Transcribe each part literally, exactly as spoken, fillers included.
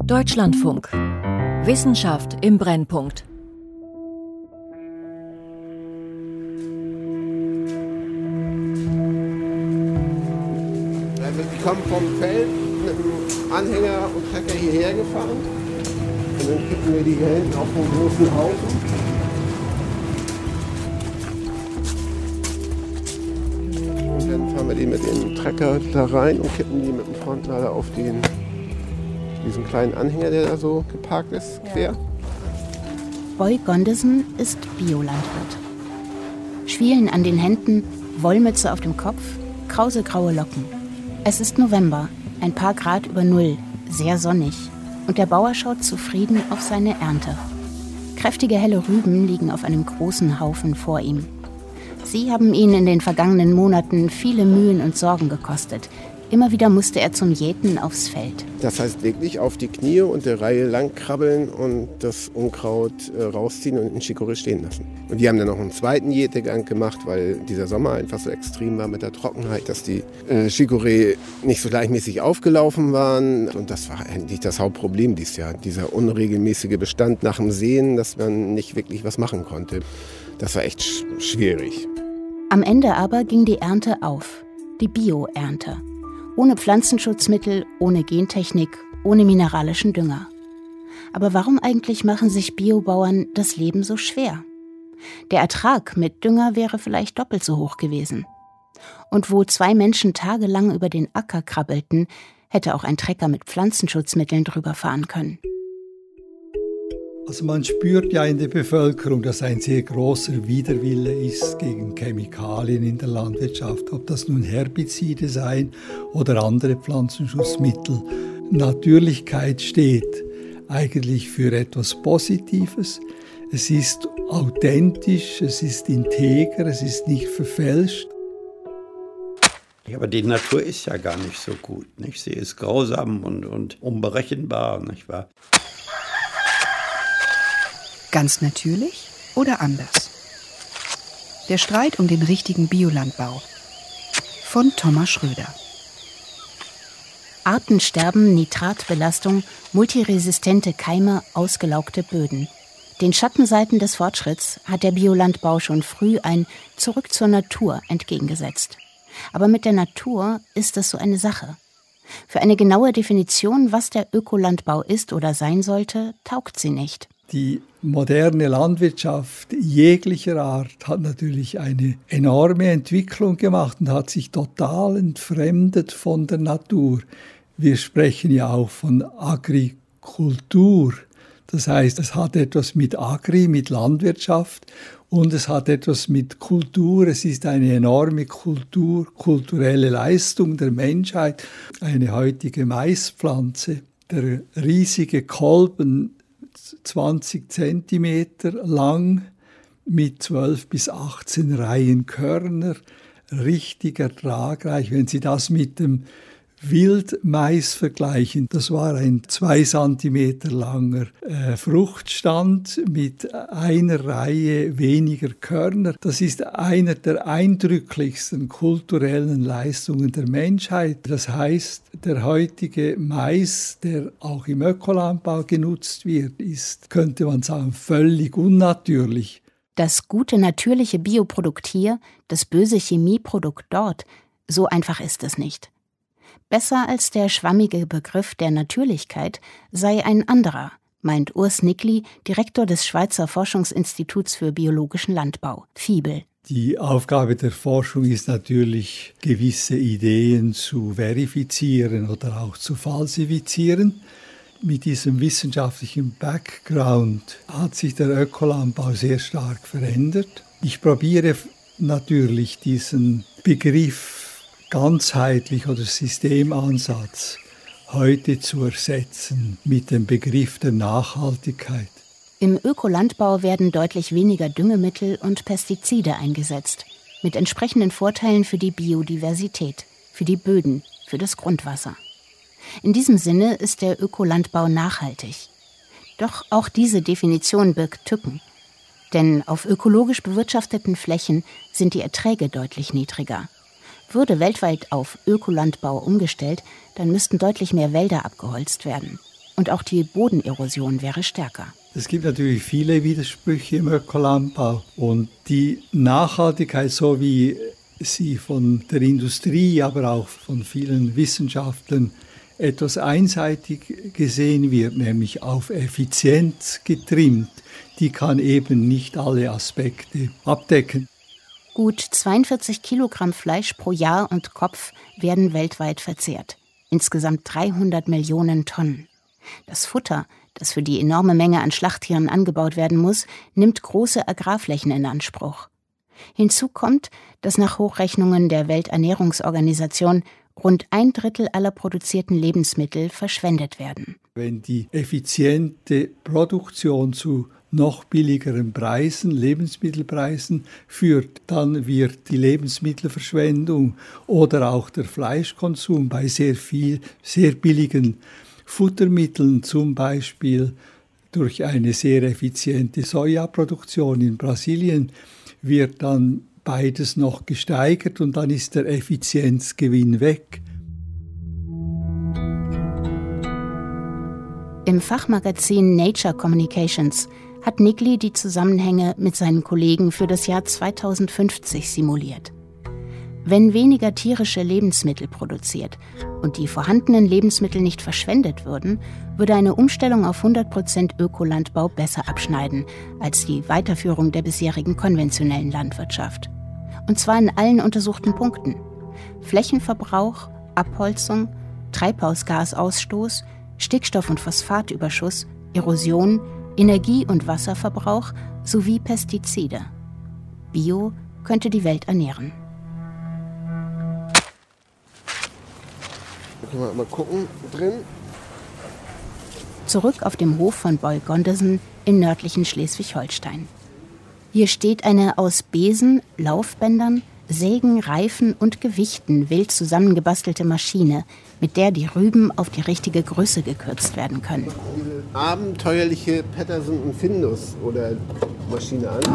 Deutschlandfunk. Wissenschaft im Brennpunkt. Also die kommen vom Feld mit einem Anhänger und Trecker hierher gefahren. Und dann kippen wir die hier hinten auf einen großen Haufen. Und dann fahren wir die mit dem Trecker da rein und kippen die mit dem Frontlader auf den, diesen kleinen Anhänger, der da so geparkt ist, quer. Boy Gondesen ist Biolandwirt. Schwielen an den Händen, Wollmütze auf dem Kopf, krause graue Locken. Es ist November, ein paar Grad über Null, sehr sonnig. Und der Bauer schaut zufrieden auf seine Ernte. Kräftige helle Rüben liegen auf einem großen Haufen vor ihm. Sie haben ihn in den vergangenen Monaten viele Mühen und Sorgen gekostet. Immer wieder musste er zum Jäten aufs Feld. Das heißt wirklich auf die Knie und der Reihe lang krabbeln und das Unkraut äh, rausziehen und in Chicorée stehen lassen. Und wir haben dann noch einen zweiten Jätegang gemacht, weil dieser Sommer einfach so extrem war mit der Trockenheit, dass die äh, Chicorée nicht so gleichmäßig aufgelaufen waren. Und das war eigentlich das Hauptproblem dieses Jahr, dieser unregelmäßige Bestand nach dem Säen, dass man nicht wirklich was machen konnte. Das war echt sch- schwierig. Am Ende aber ging die Ernte auf, die Bio-Ernte. Ohne Pflanzenschutzmittel, ohne Gentechnik, ohne mineralischen Dünger. Aber warum eigentlich machen sich Biobauern das Leben so schwer? Der Ertrag mit Dünger wäre vielleicht doppelt so hoch gewesen. Und wo zwei Menschen tagelang über den Acker krabbelten, hätte auch ein Trecker mit Pflanzenschutzmitteln drüber fahren können. Also man spürt ja in der Bevölkerung, dass ein sehr großer Widerwille ist gegen Chemikalien in der Landwirtschaft, ob das nun Herbizide seien oder andere Pflanzenschutzmittel. Natürlichkeit steht eigentlich für etwas Positives. Es ist authentisch, es ist integer, es ist nicht verfälscht. Ja, aber die Natur ist ja gar nicht so gut, nicht? Sie ist grausam und, und unberechenbar, nicht wahr? Ganz natürlich oder anders? Der Streit um den richtigen Biolandbau von Thomas Schröder. Artensterben, Nitratbelastung, multiresistente Keime, ausgelaugte Böden. Den Schattenseiten des Fortschritts hat der Biolandbau schon früh ein Zurück zur Natur entgegengesetzt. Aber mit der Natur ist das so eine Sache. Für eine genaue Definition, was der Ökolandbau ist oder sein sollte, taugt sie nicht. Die moderne Landwirtschaft jeglicher Art hat natürlich eine enorme Entwicklung gemacht und hat sich total entfremdet von der Natur. Wir sprechen ja auch von Agrikultur. Das heißt, es hat etwas mit Agri, mit Landwirtschaft und es hat etwas mit Kultur. Es ist eine enorme Kultur, kulturelle Leistung der Menschheit. Eine heutige Maispflanze, der riesige Kolben, zwanzig Zentimeter lang mit zwölf bis achtzehn Reihen Körner, richtig ertragreich. Wenn Sie das mit dem Wildmais vergleichen, das war ein zwei Zentimeter langer äh, Fruchtstand mit einer Reihe weniger Körner. Das ist einer der eindrücklichsten kulturellen Leistungen der Menschheit. Das heißt, der heutige Mais, der auch im Ökolandbau genutzt wird, ist, könnte man sagen, völlig unnatürlich. Das gute natürliche Bioprodukt hier, das böse Chemieprodukt dort, so einfach ist es nicht. Besser als der schwammige Begriff der Natürlichkeit sei ein anderer, meint Urs Nickli, Direktor des Schweizer Forschungsinstituts für biologischen Landbau, FIBEL. Die Aufgabe der Forschung ist natürlich, gewisse Ideen zu verifizieren oder auch zu falsifizieren. Mit diesem wissenschaftlichen Background hat sich der Ökolandbau sehr stark verändert. Ich probiere natürlich diesen Begriff ganzheitlich oder Systemansatz heute zu ersetzen mit dem Begriff der Nachhaltigkeit. Im Ökolandbau werden deutlich weniger Düngemittel und Pestizide eingesetzt, mit entsprechenden Vorteilen für die Biodiversität, für die Böden, für das Grundwasser. In diesem Sinne ist der Ökolandbau nachhaltig. Doch auch diese Definition birgt Tücken. Denn auf ökologisch bewirtschafteten Flächen sind die Erträge deutlich niedriger. Würde weltweit auf Ökolandbau umgestellt, dann müssten deutlich mehr Wälder abgeholzt werden. Und auch die Bodenerosion wäre stärker. Es gibt natürlich viele Widersprüche im Ökolandbau. Und die Nachhaltigkeit, so wie sie von der Industrie, aber auch von vielen Wissenschaftlern etwas einseitig gesehen wird, nämlich auf Effizienz getrimmt, die kann eben nicht alle Aspekte abdecken. Gut zweiundvierzig Kilogramm Fleisch pro Jahr und Kopf werden weltweit verzehrt. Insgesamt dreihundert Millionen Tonnen. Das Futter, das für die enorme Menge an Schlachttieren angebaut werden muss, nimmt große Agrarflächen in Anspruch. Hinzu kommt, dass nach Hochrechnungen der Welternährungsorganisation rund ein Drittel aller produzierten Lebensmittel verschwendet werden. Wenn die effiziente Produktion zu noch billigeren Preisen, Lebensmittelpreisen führt, dann wird die Lebensmittelverschwendung oder auch der Fleischkonsum bei sehr viel, sehr billigen Futtermitteln, zum Beispiel durch eine sehr effiziente Sojaproduktion in Brasilien, wird dann beides noch gesteigert und dann ist der Effizienzgewinn weg. Im Fachmagazin Nature Communications hat Nigli die Zusammenhänge mit seinen Kollegen für das Jahr zweitausendfünfzig simuliert. Wenn weniger tierische Lebensmittel produziert und die vorhandenen Lebensmittel nicht verschwendet würden, würde eine Umstellung auf hundert Prozent Ökolandbau besser abschneiden als die Weiterführung der bisherigen konventionellen Landwirtschaft. Und zwar in allen untersuchten Punkten: Flächenverbrauch, Abholzung, Treibhausgasausstoß, Stickstoff- und Phosphatüberschuss, Erosion, Energie- und Wasserverbrauch sowie Pestizide. Bio könnte die Welt ernähren. Können wir mal gucken drin. Zurück auf dem Hof von Boy Gondersen im nördlichen Schleswig-Holstein. Hier steht eine aus Besen, Laufbändern, Sägen, Reifen und Gewichten wild zusammengebastelte Maschine, mit der die Rüben auf die richtige Größe gekürzt werden können. Diese abenteuerliche Patterson und Findus oder Maschine an.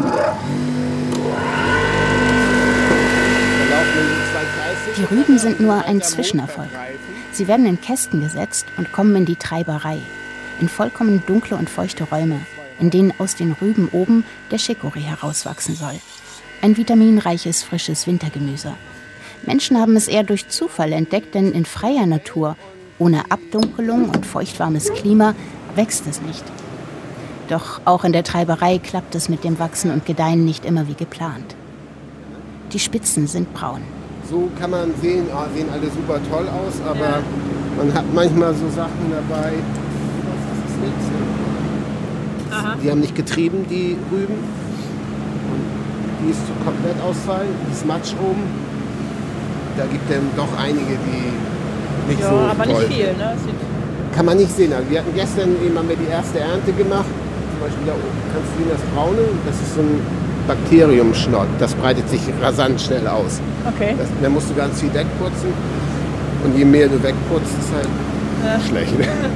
Die Rüben sind nur ein Zwischenerfolg. Sie werden in Kästen gesetzt und kommen in die Treiberei, in vollkommen dunkle und feuchte Räume, in denen aus den Rüben oben der Chicorée herauswachsen soll. Ein vitaminreiches, frisches Wintergemüse. Menschen haben es eher durch Zufall entdeckt, denn in freier Natur, ohne Abdunkelung und feuchtwarmes Klima, wächst es nicht. Doch auch in der Treiberei klappt es mit dem Wachsen und Gedeihen nicht immer wie geplant. Die Spitzen sind braun. So kann man sehen, oh, sehen alle super toll aus, aber ja. Man hat manchmal so Sachen dabei, das ist nichts. Ne? Die haben nicht getrieben, die Rüben. Die ist komplett ausfallen, die ist Matsch oben. Da gibt es doch einige, die nicht ja, so aber toll. Nicht viel, ne? Kann man nicht sehen. Also wir hatten gestern eben haben wir die erste Ernte gemacht. Zum Beispiel da oben kannst du sehen das Braune. Das ist so ein Bakteriumschnott. Das breitet sich rasant schnell aus. Okay. Das, da musst du ganz viel wegputzen. Und je mehr du wegputzt, ist halt ja. schlecht.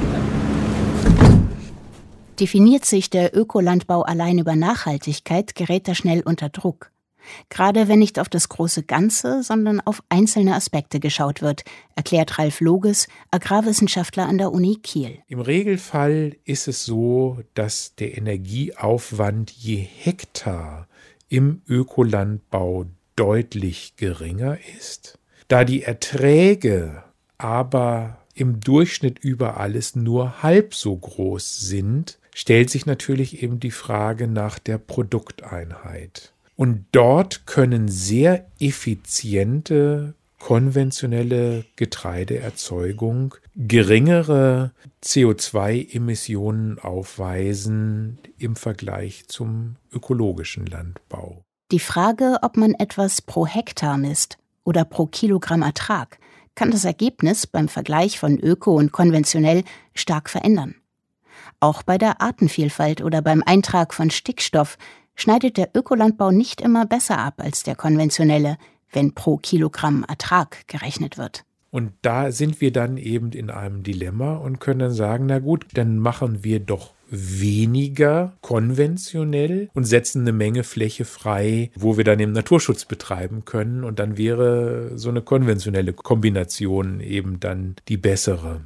Definiert sich der Ökolandbau allein über Nachhaltigkeit, gerät er schnell unter Druck. Gerade wenn nicht auf das große Ganze, sondern auf einzelne Aspekte geschaut wird, erklärt Ralf Loges, Agrarwissenschaftler an der Uni Kiel. Im Regelfall ist es so, dass der Energieaufwand je Hektar im Ökolandbau deutlich geringer ist. Da die Erträge aber im Durchschnitt über alles nur halb so groß sind, stellt sich natürlich eben die Frage nach der Produkteinheit. Und dort können sehr effiziente konventionelle Getreideerzeugung geringere C O zwei Emissionen aufweisen im Vergleich zum ökologischen Landbau. Die Frage, ob man etwas pro Hektar misst oder pro Kilogramm Ertrag, kann das Ergebnis beim Vergleich von öko und konventionell stark verändern. Auch bei der Artenvielfalt oder beim Eintrag von Stickstoff schneidet der Ökolandbau nicht immer besser ab als der konventionelle, wenn pro Kilogramm Ertrag gerechnet wird. Und da sind wir dann eben in einem Dilemma und können dann sagen, na gut, dann machen wir doch weniger konventionell und setzen eine Menge Fläche frei, wo wir dann eben Naturschutz betreiben können. Und dann wäre so eine konventionelle Kombination eben dann die bessere.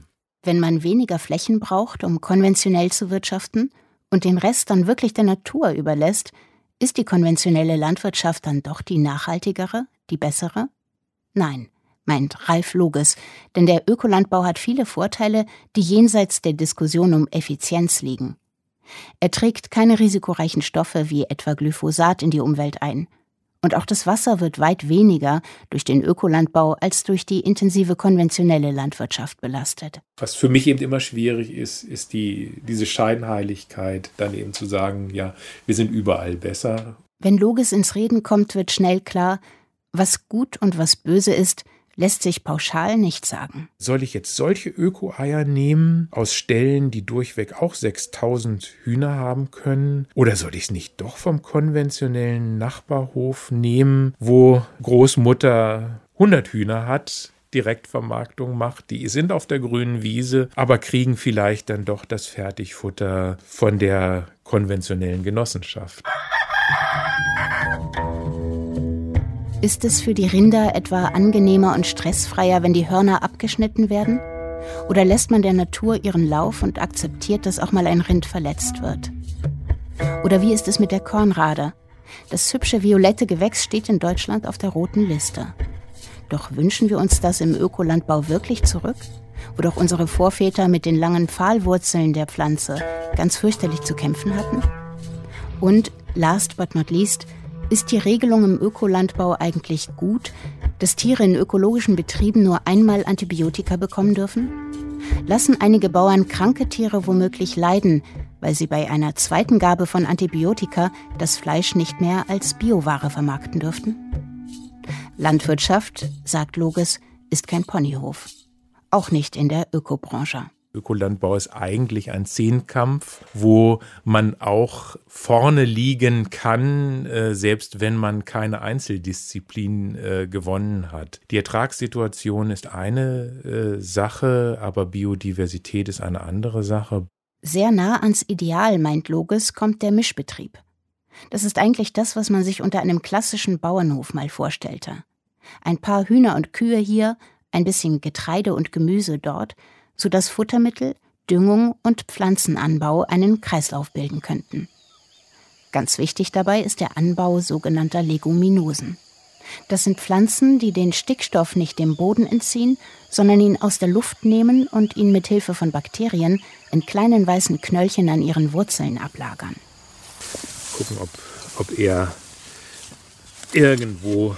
Wenn man weniger Flächen braucht, um konventionell zu wirtschaften und den Rest dann wirklich der Natur überlässt, ist die konventionelle Landwirtschaft dann doch die nachhaltigere, die bessere? Nein, meint Ralf Loges, denn der Ökolandbau hat viele Vorteile, die jenseits der Diskussion um Effizienz liegen. Er trägt keine risikoreichen Stoffe wie etwa Glyphosat in die Umwelt ein. Und auch das Wasser wird weit weniger durch den Ökolandbau als durch die intensive konventionelle Landwirtschaft belastet. Was für mich eben immer schwierig ist, ist die, diese Scheinheiligkeit, dann eben zu sagen, ja, wir sind überall besser. Wenn Loges ins Reden kommt, wird schnell klar, was gut und was böse ist, lässt sich pauschal nicht sagen. Soll ich jetzt solche Öko-Eier nehmen aus Ställen, die durchweg auch sechstausend Hühner haben können? Oder soll ich es nicht doch vom konventionellen Nachbarhof nehmen, wo Großmutter hundert Hühner hat, Direktvermarktung macht, die sind auf der grünen Wiese, aber kriegen vielleicht dann doch das Fertigfutter von der konventionellen Genossenschaft? Ist es für die Rinder etwa angenehmer und stressfreier, wenn die Hörner abgeschnitten werden? Oder lässt man der Natur ihren Lauf und akzeptiert, dass auch mal ein Rind verletzt wird? Oder wie ist es mit der Kornrade? Das hübsche violette Gewächs steht in Deutschland auf der roten Liste. Doch wünschen wir uns das im Ökolandbau wirklich zurück? Wo doch unsere Vorväter mit den langen Pfahlwurzeln der Pflanze ganz fürchterlich zu kämpfen hatten? Und, last but not least, ist die Regelung im Ökolandbau eigentlich gut, dass Tiere in ökologischen Betrieben nur einmal Antibiotika bekommen dürfen? Lassen einige Bauern kranke Tiere womöglich leiden, weil sie bei einer zweiten Gabe von Antibiotika das Fleisch nicht mehr als Bioware vermarkten dürften? Landwirtschaft, sagt Loges, ist kein Ponyhof. Auch nicht in der Ökobranche. Ökolandbau ist eigentlich ein Zehnkampf, wo man auch vorne liegen kann, äh, selbst wenn man keine Einzeldisziplin äh, gewonnen hat. Die Ertragssituation ist eine äh, Sache, aber Biodiversität ist eine andere Sache. Sehr nah ans Ideal, meint Loges, kommt der Mischbetrieb. Das ist eigentlich das, was man sich unter einem klassischen Bauernhof mal vorstellte. Ein paar Hühner und Kühe hier, ein bisschen Getreide und Gemüse dort, sodass Futtermittel, Düngung und Pflanzenanbau einen Kreislauf bilden könnten. Ganz wichtig dabei ist der Anbau sogenannter Leguminosen. Das sind Pflanzen, die den Stickstoff nicht dem Boden entziehen, sondern ihn aus der Luft nehmen und ihn mit Hilfe von Bakterien in kleinen weißen Knöllchen an ihren Wurzeln ablagern. Gucken, ob, ob er irgendwo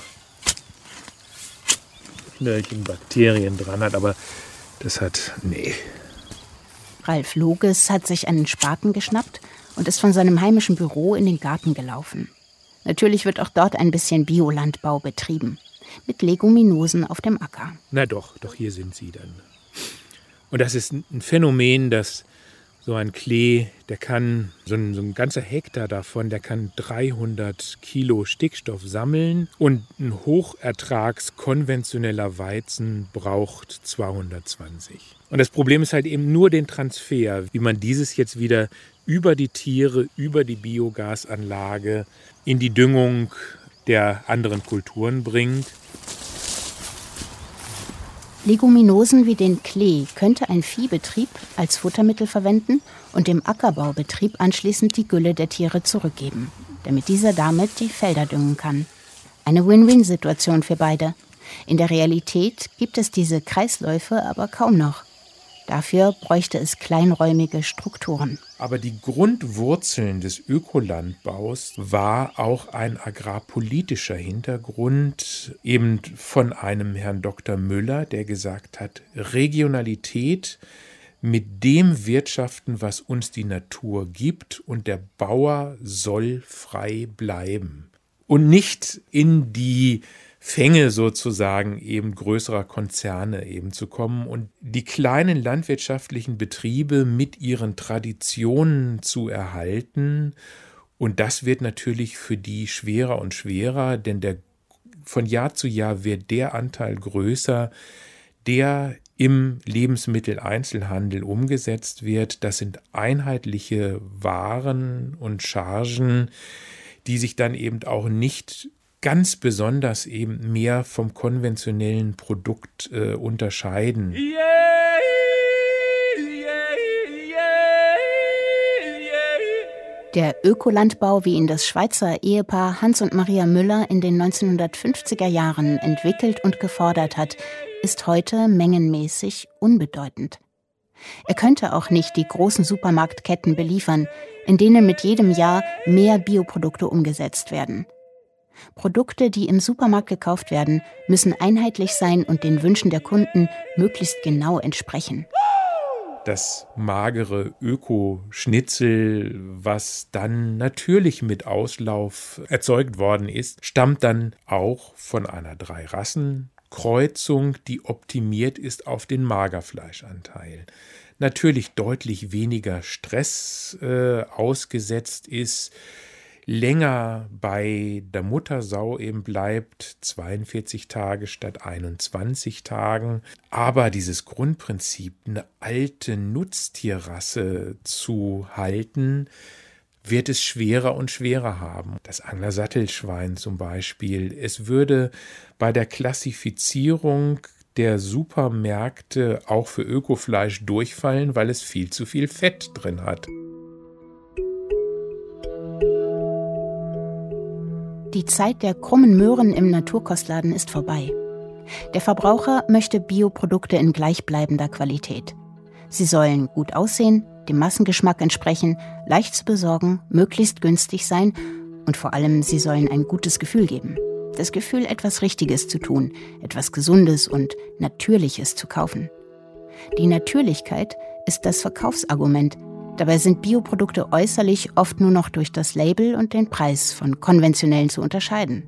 Knöllchen Bakterien dran hat, aber das hat, nee. Ralf Loges hat sich einen Spaten geschnappt und ist von seinem heimischen Büro in den Garten gelaufen. Natürlich wird auch dort ein bisschen Biolandbau betrieben, mit Leguminosen auf dem Acker. Na doch, doch hier sind sie dann. Und das ist ein Phänomen, dass so ein Klee, der kann, so ein, so ein ganzer Hektar davon, der kann dreihundert Kilo Stickstoff sammeln und ein hochertragskonventioneller Weizen braucht zweihundertzwanzig. Und das Problem ist halt eben nur den Transfer, wie man dieses jetzt wieder über die Tiere, über die Biogasanlage in die Düngung der anderen Kulturen bringt. Leguminosen wie den Klee könnte ein Viehbetrieb als Futtermittel verwenden und dem Ackerbaubetrieb anschließend die Gülle der Tiere zurückgeben, damit dieser damit die Felder düngen kann. Eine Win-Win-Situation für beide. In der Realität gibt es diese Kreisläufe aber kaum noch. Dafür bräuchte es kleinräumige Strukturen. Aber die Grundwurzeln des Ökolandbaus war auch ein agrarpolitischer Hintergrund, eben von einem Herrn Doktor Müller, der gesagt hat, Regionalität mit dem wirtschaften, was uns die Natur gibt, und der Bauer soll frei bleiben. Und nicht in die Fänge sozusagen eben größerer Konzerne eben zu kommen und die kleinen landwirtschaftlichen Betriebe mit ihren Traditionen zu erhalten. Und das wird natürlich für die schwerer und schwerer, denn der, von Jahr zu Jahr wird der Anteil größer, der im Lebensmitteleinzelhandel umgesetzt wird. Das sind einheitliche Waren und Chargen, die sich dann eben auch nicht ganz besonders eben mehr vom konventionellen Produkt äh, unterscheiden. Der Ökolandbau, wie ihn das Schweizer Ehepaar Hans und Maria Müller in den neunzehnhundertfünfziger Jahren entwickelt und gefordert hat, ist heute mengenmäßig unbedeutend. Er könnte auch nicht die großen Supermarktketten beliefern, in denen mit jedem Jahr mehr Bioprodukte umgesetzt werden. Produkte, die im Supermarkt gekauft werden, müssen einheitlich sein und den Wünschen der Kunden möglichst genau entsprechen. Das magere Öko-Schnitzel, was dann natürlich mit Auslauf erzeugt worden ist, stammt dann auch von einer Drei-Rassen-Kreuzung, die optimiert ist auf den Magerfleischanteil. Natürlich deutlich weniger Stress äh, ausgesetzt ist, länger bei der Muttersau eben bleibt, zweiundvierzig Tage statt einundzwanzig Tagen. Aber dieses Grundprinzip, eine alte Nutztierrasse zu halten, wird es schwerer und schwerer haben. Das Angler-Sattelschwein zum Beispiel. Es würde bei der Klassifizierung der Supermärkte auch für Ökofleisch durchfallen, weil es viel zu viel Fett drin hat. Die Zeit der krummen Möhren im Naturkostladen ist vorbei. Der Verbraucher möchte Bioprodukte in gleichbleibender Qualität. Sie sollen gut aussehen, dem Massengeschmack entsprechen, leicht zu besorgen, möglichst günstig sein und vor allem, sie sollen ein gutes Gefühl geben. Das Gefühl, etwas Richtiges zu tun, etwas Gesundes und Natürliches zu kaufen. Die Natürlichkeit ist das Verkaufsargument. Dabei sind Bioprodukte äußerlich oft nur noch durch das Label und den Preis von konventionellen zu unterscheiden.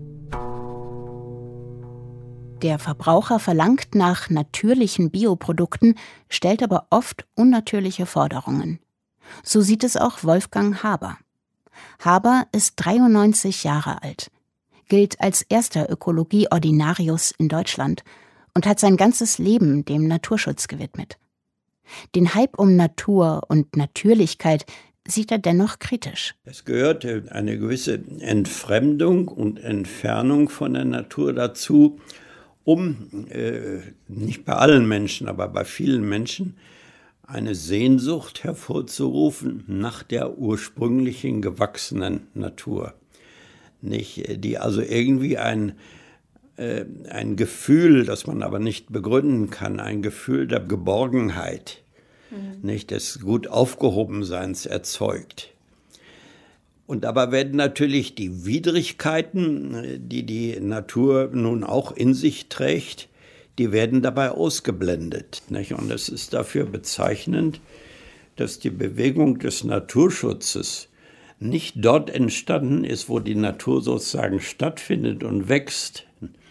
Der Verbraucher verlangt nach natürlichen Bioprodukten, stellt aber oft unnatürliche Forderungen. So sieht es auch Wolfgang Haber. Haber ist dreiundneunzig Jahre alt, gilt als erster Ökologie-Ordinarius in Deutschland und hat sein ganzes Leben dem Naturschutz gewidmet. Den Hype um Natur und Natürlichkeit sieht er dennoch kritisch. Es gehört eine gewisse Entfremdung und Entfernung von der Natur dazu, um, äh, nicht bei allen Menschen, aber bei vielen Menschen, eine Sehnsucht hervorzurufen nach der ursprünglichen gewachsenen Natur. Nicht, die also irgendwie ein ein Gefühl, das man aber nicht begründen kann, ein Gefühl der Geborgenheit, mhm. nicht des gut Aufgehobenseins erzeugt. Und dabei werden natürlich die Widrigkeiten, die die Natur nun auch in sich trägt, die werden dabei ausgeblendet. Nicht? Und es ist dafür bezeichnend, dass die Bewegung des Naturschutzes nicht dort entstanden ist, wo die Natur sozusagen stattfindet und wächst,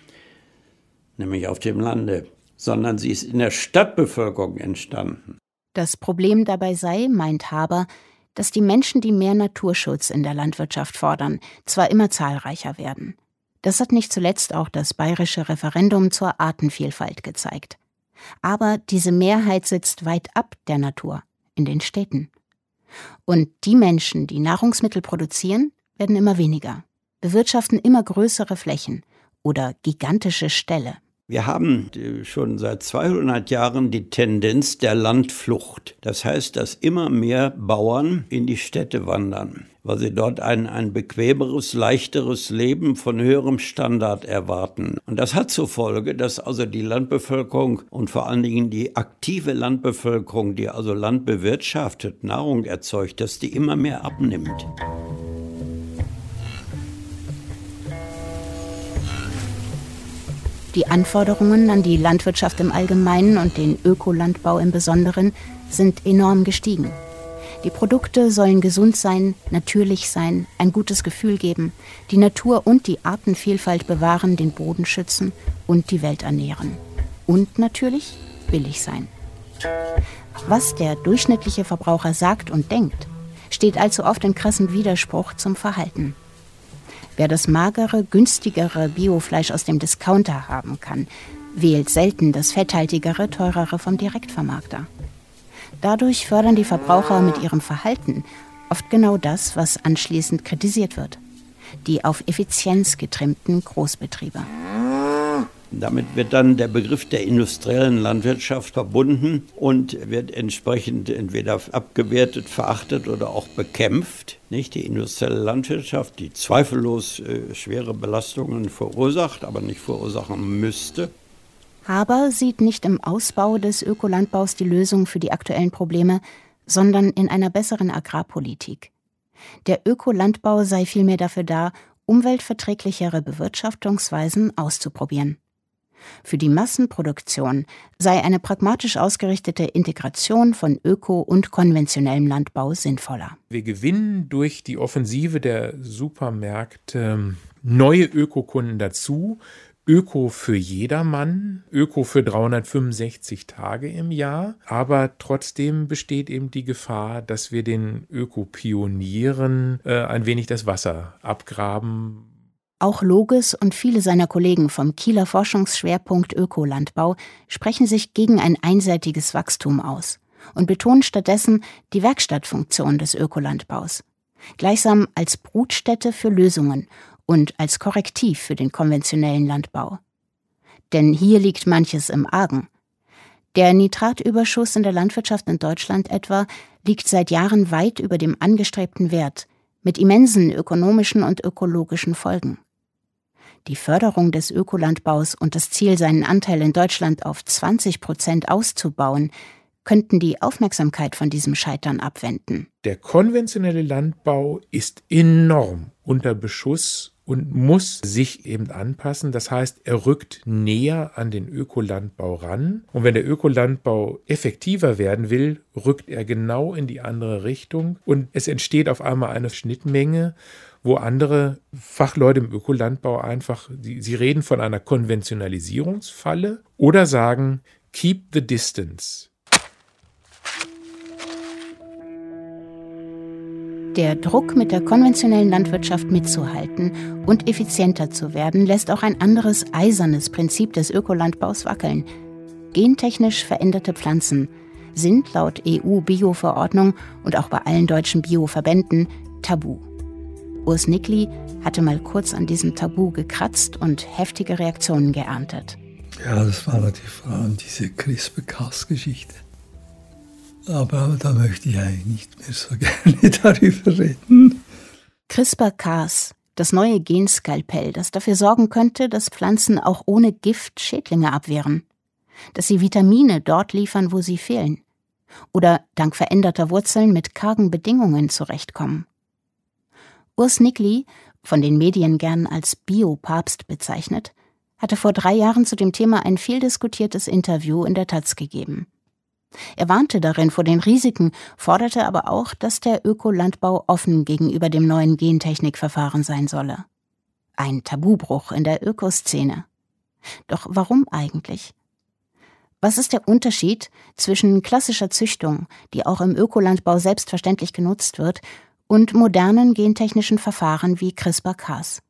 nämlich auf dem Lande, sondern sie ist in der Stadtbevölkerung entstanden. Das Problem dabei sei, meint Haber, dass die Menschen, die mehr Naturschutz in der Landwirtschaft fordern, zwar immer zahlreicher werden. Das hat nicht zuletzt auch das bayerische Referendum zur Artenvielfalt gezeigt. Aber diese Mehrheit sitzt weit ab der Natur, in den Städten. Und die Menschen, die Nahrungsmittel produzieren, werden immer weniger, bewirtschaften immer größere Flächen oder gigantische Ställe. Wir haben schon seit zweihundert Jahren die Tendenz der Landflucht. Das heißt, dass immer mehr Bauern in die Städte wandern, weil sie dort ein, ein bequemeres, leichteres Leben von höherem Standard erwarten. Und das hat zur Folge, dass also die Landbevölkerung und vor allen Dingen die aktive Landbevölkerung, die also Land bewirtschaftet, Nahrung erzeugt, dass die immer mehr abnimmt. Die Anforderungen an die Landwirtschaft im Allgemeinen und den Ökolandbau im Besonderen sind enorm gestiegen. Die Produkte sollen gesund sein, natürlich sein, ein gutes Gefühl geben, die Natur und die Artenvielfalt bewahren, den Boden schützen und die Welt ernähren. Und natürlich billig sein. Was der durchschnittliche Verbraucher sagt und denkt, steht allzu oft in krassem Widerspruch zum Verhalten. Wer das magere, günstigere Biofleisch aus dem Discounter haben kann, wählt selten das fetthaltigere, teurere vom Direktvermarkter. Dadurch fördern die Verbraucher mit ihrem Verhalten oft genau das, was anschließend kritisiert wird: die auf Effizienz getrimmten Großbetriebe. Damit wird dann der Begriff der industriellen Landwirtschaft verbunden und wird entsprechend entweder abgewertet, verachtet oder auch bekämpft. Nicht die industrielle Landwirtschaft, die zweifellos äh, schwere Belastungen verursacht, aber nicht verursachen müsste. Haber sieht nicht im Ausbau des Ökolandbaus die Lösung für die aktuellen Probleme, sondern in einer besseren Agrarpolitik. Der Ökolandbau sei vielmehr dafür da, umweltverträglichere Bewirtschaftungsweisen auszuprobieren. Für die Massenproduktion sei eine pragmatisch ausgerichtete Integration von öko- und konventionellem Landbau sinnvoller. Wir gewinnen durch die Offensive der Supermärkte neue Ökokunden dazu. Öko für jedermann, Öko für dreihundertfünfundsechzig Tage im Jahr. Aber trotzdem besteht eben die Gefahr, dass wir den Ökopionieren äh, ein wenig das Wasser abgraben. Auch Loges und viele seiner Kollegen vom Kieler Forschungsschwerpunkt Ökolandbau sprechen sich gegen ein einseitiges Wachstum aus und betonen stattdessen die Werkstattfunktion des Ökolandbaus, gleichsam als Brutstätte für Lösungen und als Korrektiv für den konventionellen Landbau. Denn hier liegt manches im Argen. Der Nitratüberschuss in der Landwirtschaft in Deutschland etwa liegt seit Jahren weit über dem angestrebten Wert, mit immensen ökonomischen und ökologischen Folgen. Die Förderung des Ökolandbaus und das Ziel, seinen Anteil in Deutschland auf zwanzig Prozent auszubauen, könnten die Aufmerksamkeit von diesem Scheitern abwenden. Der konventionelle Landbau ist enorm unter Beschuss und muss sich eben anpassen. Das heißt, er rückt näher an den Ökolandbau ran. Und wenn der Ökolandbau effektiver werden will, rückt er genau in die andere Richtung. Und es entsteht auf einmal eine Schnittmenge, wo andere Fachleute im Ökolandbau einfach, sie, sie reden von einer Konventionalisierungsfalle oder sagen, keep the distance. Der Druck, mit der konventionellen Landwirtschaft mitzuhalten und effizienter zu werden, lässt auch ein anderes eisernes Prinzip des Ökolandbaus wackeln. Gentechnisch veränderte Pflanzen sind laut E U-Bio-Verordnung und auch bei allen deutschen Bio-Verbänden tabu. Urs Nickli hatte mal kurz an diesem Tabu gekratzt und heftige Reaktionen geerntet. Ja, das war natürlich vor allem diese CRISPR-Cas-Geschichte. Aber da möchte ich eigentlich nicht mehr so gerne darüber reden. CRISPR-Cas, das neue Genskalpell, das dafür sorgen könnte, dass Pflanzen auch ohne Gift Schädlinge abwehren. Dass sie Vitamine dort liefern, wo sie fehlen. Oder dank veränderter Wurzeln mit kargen Bedingungen zurechtkommen. Urs Nickli, von den Medien gern als Biopapst bezeichnet, hatte vor drei Jahren zu dem Thema ein viel diskutiertes Interview in der Taz gegeben. Er warnte darin vor den Risiken, forderte aber auch, dass der Ökolandbau offen gegenüber dem neuen Gentechnikverfahren sein solle. Ein Tabubruch in der Ökoszene. Doch warum eigentlich? Was ist der Unterschied zwischen klassischer Züchtung, die auch im Ökolandbau selbstverständlich genutzt wird, und modernen gentechnischen Verfahren wie CRISPR-Cas?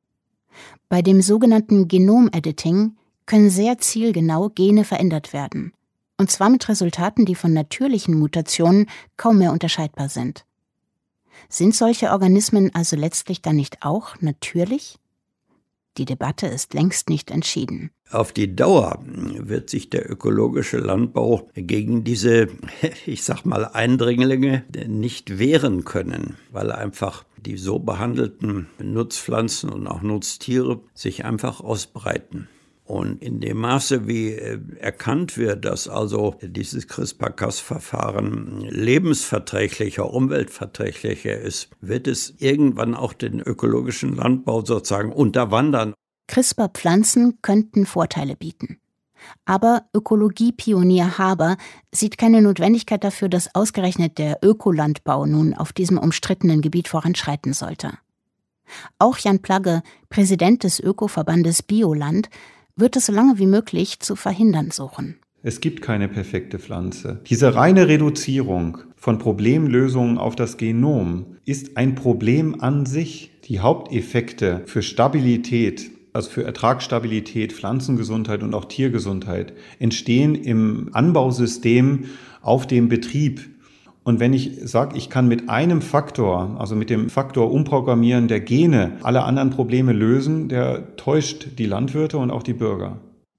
Bei dem sogenannten Genom-Editing können sehr zielgenau Gene verändert werden. Und zwar mit Resultaten, die von natürlichen Mutationen kaum mehr unterscheidbar sind. Sind solche Organismen also letztlich dann nicht auch natürlich? Die Debatte ist längst nicht entschieden. Auf die Dauer wird sich der ökologische Landbau gegen diese, ich sag mal, Eindringlinge nicht wehren können, weil einfach die so behandelten Nutzpflanzen und auch Nutztiere sich einfach ausbreiten. Und in dem Maße, wie erkannt wird, dass also dieses CRISPR-Cas-Verfahren lebensverträglicher, umweltverträglicher ist, wird es irgendwann auch den ökologischen Landbau sozusagen unterwandern. CRISPR-Pflanzen könnten Vorteile bieten. Aber Ökologiepionier Haber sieht keine Notwendigkeit dafür, dass ausgerechnet der Ökolandbau nun auf diesem umstrittenen Gebiet voranschreiten sollte. Auch Jan Plagge, Präsident des Ökoverbandes Bioland, wird es so lange wie möglich zu verhindern suchen. Es gibt keine perfekte Pflanze. Diese reine Reduzierung von Problemlösungen auf das Genom ist ein Problem an sich. Die Haupteffekte für Stabilität, also für Ertragsstabilität, Pflanzengesundheit und auch Tiergesundheit, entstehen im Anbausystem auf dem Betrieb. Und wenn ich sage, ich kann mit einem Faktor, also mit dem Faktor Umprogrammieren der Gene, alle anderen Probleme lösen, der täuscht die Landwirte und auch die Bürger.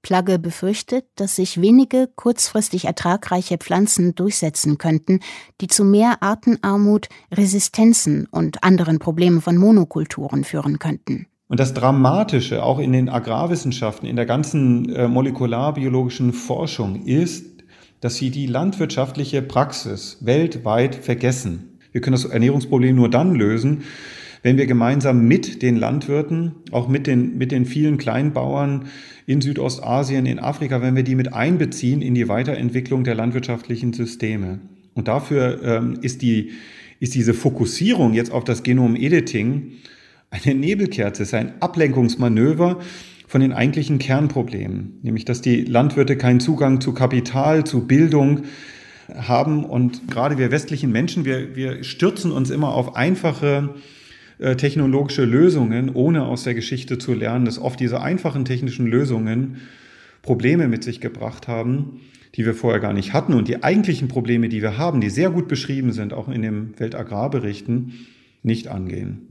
Plagge befürchtet, dass sich wenige kurzfristig ertragreiche Pflanzen durchsetzen könnten, die zu mehr Artenarmut, Resistenzen und anderen Problemen von Monokulturen führen könnten. Und das Dramatische auch in den Agrarwissenschaften, in der ganzen äh, molekularbiologischen Forschung ist, dass sie die landwirtschaftliche Praxis weltweit vergessen. Wir können das Ernährungsproblem nur dann lösen, wenn wir gemeinsam mit den Landwirten, auch mit den, mit den vielen Kleinbauern in Südostasien, in Afrika, wenn wir die mit einbeziehen in die Weiterentwicklung der landwirtschaftlichen Systeme. Und dafür ähm, ist, die, ist diese Fokussierung jetzt auf das Genom-Editing eine Nebelkerze, ist ein Ablenkungsmanöver von den eigentlichen Kernproblemen, nämlich dass die Landwirte keinen Zugang zu Kapital, zu Bildung haben. Und gerade wir westlichen Menschen, wir, wir stürzen uns immer auf einfache äh, technologische Lösungen, ohne aus der Geschichte zu lernen, dass oft diese einfachen technischen Lösungen Probleme mit sich gebracht haben, die wir vorher gar nicht hatten. Und die eigentlichen Probleme, die wir haben, die sehr gut beschrieben sind, auch in den Weltagrarberichten, nicht angehen.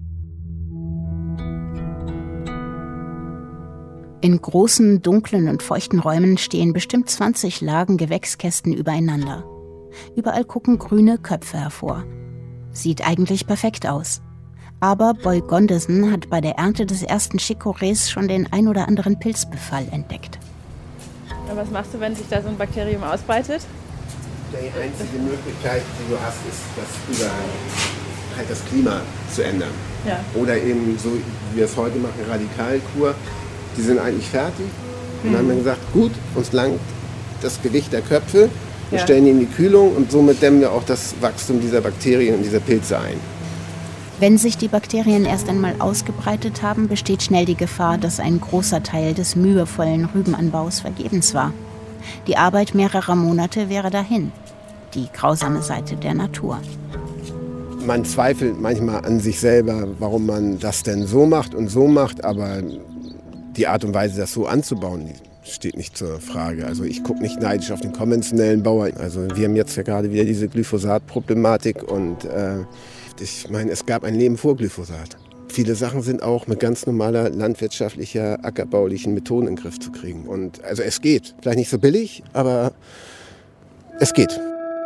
In großen, dunklen und feuchten Räumen stehen bestimmt zwanzig Lagen Gewächskästen übereinander. Überall gucken grüne Köpfe hervor. Sieht eigentlich perfekt aus. Aber Boy Gondeson hat bei der Ernte des ersten Chicorées schon den ein oder anderen Pilzbefall entdeckt. Und was machst du, wenn sich da so ein Bakterium ausbreitet? Die einzige Möglichkeit, die du hast, ist, das über halt das Klima zu ändern. Ja. Oder eben so, wie wir es heute machen, Radikalkur. Die sind eigentlich fertig. Und dann haben wir gesagt, gut, uns langt das Gewicht der Köpfe. Wir ja. stellen die in die Kühlung und somit dämmen wir auch das Wachstum dieser Bakterien und dieser Pilze ein. Wenn sich die Bakterien erst einmal ausgebreitet haben, besteht schnell die Gefahr, dass ein großer Teil des mühevollen Rübenanbaus vergebens war. Die Arbeit mehrerer Monate wäre dahin. Die grausame Seite der Natur. Man zweifelt manchmal an sich selber, warum man das denn so macht und so macht, aber die Art und Weise, das so anzubauen, steht nicht zur Frage. Also ich gucke nicht neidisch auf den konventionellen Bauer. Also wir haben jetzt ja gerade wieder diese Glyphosat-Problematik und äh, ich meine, es gab ein Leben vor Glyphosat. Viele Sachen sind auch mit ganz normaler landwirtschaftlicher, ackerbaulichen Methoden in den Griff zu kriegen. Und also es geht. Vielleicht nicht so billig, aber es geht.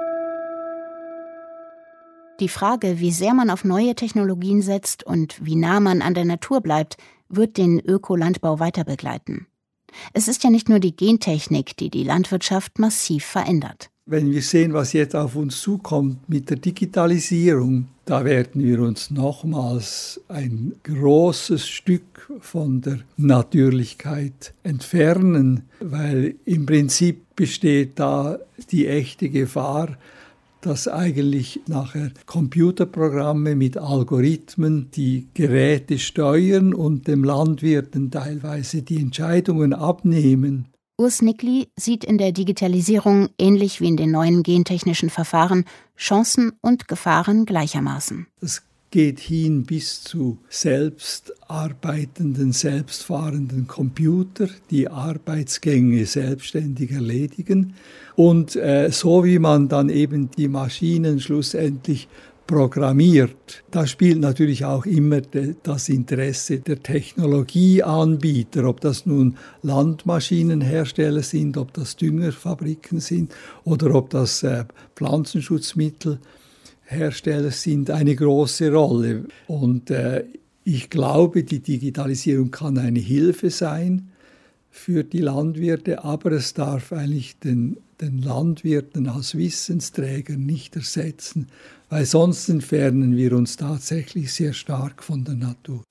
Die Frage, wie sehr man auf neue Technologien setzt und wie nah man an der Natur bleibt, wird den Ökolandbau weiter begleiten. Es ist ja nicht nur die Gentechnik, die die Landwirtschaft massiv verändert. Wenn wir sehen, was jetzt auf uns zukommt mit der Digitalisierung, da werden wir uns nochmals ein großes Stück von der Natürlichkeit entfernen, weil im Prinzip besteht da die echte Gefahr, dass eigentlich nachher Computerprogramme mit Algorithmen die Geräte steuern und dem Landwirten teilweise die Entscheidungen abnehmen. Urs Nickli sieht in der Digitalisierung, ähnlich wie in den neuen gentechnischen Verfahren, Chancen und Gefahren gleichermaßen. Es geht hin bis zu selbstarbeitenden, selbstfahrenden Computer, die Arbeitsgänge selbstständig erledigen. Und äh, so wie man dann eben die Maschinen schlussendlich programmiert, da spielt natürlich auch immer de, das Interesse der Technologieanbieter, ob das nun Landmaschinenhersteller sind, ob das Düngerfabriken sind oder ob das äh, Pflanzenschutzmittelhersteller sind, eine große Rolle. Und äh, ich glaube, die Digitalisierung kann eine Hilfe sein für die Landwirte, aber es darf eigentlich den, den Landwirten als Wissensträger nicht ersetzen, weil sonst entfernen wir uns tatsächlich sehr stark von der Natur.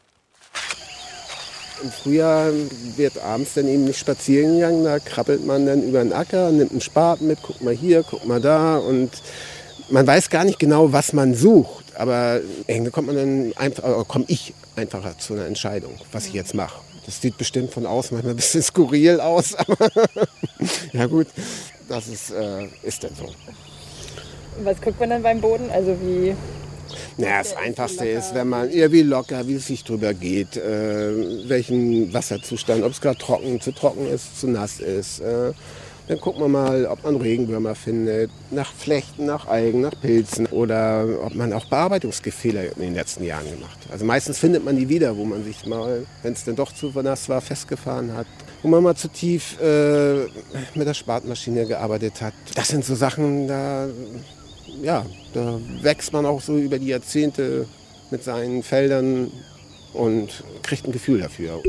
Im Frühjahr wird abends dann eben nicht spazieren gegangen, da krabbelt man dann über den Acker, nimmt einen Spaten mit, guckt mal hier, guckt mal da und man weiß gar nicht genau, was man sucht, aber irgendwie kommt man dann einfach, oder komme ich einfacher zu einer Entscheidung, was ich jetzt mache. Das sieht bestimmt von außen manchmal ein bisschen skurril aus, aber ja gut, das ist, äh, ist dann so. Was guckt man dann beim Boden? Also wie? Naja, das Einfachste ist, wenn man irgendwie locker, wie es sich drüber geht, äh, welchen Wasserzustand, ob es gerade trocken, zu trocken ist, zu nass ist, äh, Dann guckt man mal, ob man Regenwürmer findet, nach Flechten, nach Algen, nach Pilzen oder ob man auch Bearbeitungsfehler in den letzten Jahren gemacht hat. Also meistens findet man die wieder, wo man sich mal, wenn es dann doch zu nass war, festgefahren hat. Wo man mal zu tief äh, mit der Spatmaschine gearbeitet hat. Das sind so Sachen, da, ja, da wächst man auch so über die Jahrzehnte mit seinen Feldern und kriegt ein Gefühl dafür.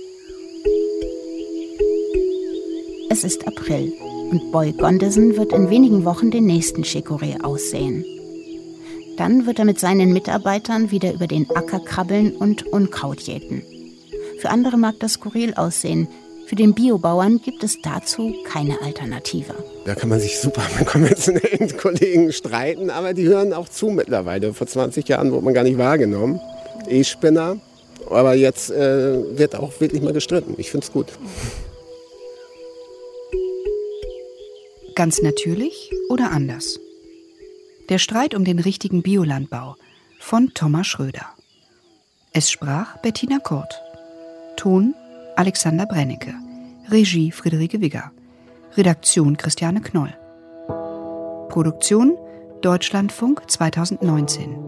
Es ist April und Boy Gondesen wird in wenigen Wochen den nächsten Chicorée aussehen. Dann wird er mit seinen Mitarbeitern wieder über den Acker krabbeln und Unkraut jäten. Für andere mag das skurril aussehen. Für den Biobauern gibt es dazu keine Alternative. Da kann man sich super mit konventionellen Kollegen streiten, aber die hören auch zu mittlerweile. Vor zwanzig Jahren wurde man gar nicht wahrgenommen. E-Spinner. Aber jetzt äh, wird auch wirklich mal gestritten. Ich finde es gut. Ganz natürlich oder anders? Der Streit um den richtigen Biolandbau von Thomas Schröder. Es sprach Bettina Kurt. Ton Alexander Brennecke. Regie Friederike Wigger. Redaktion Christiane Knoll. Produktion Deutschlandfunk zweitausendneunzehn.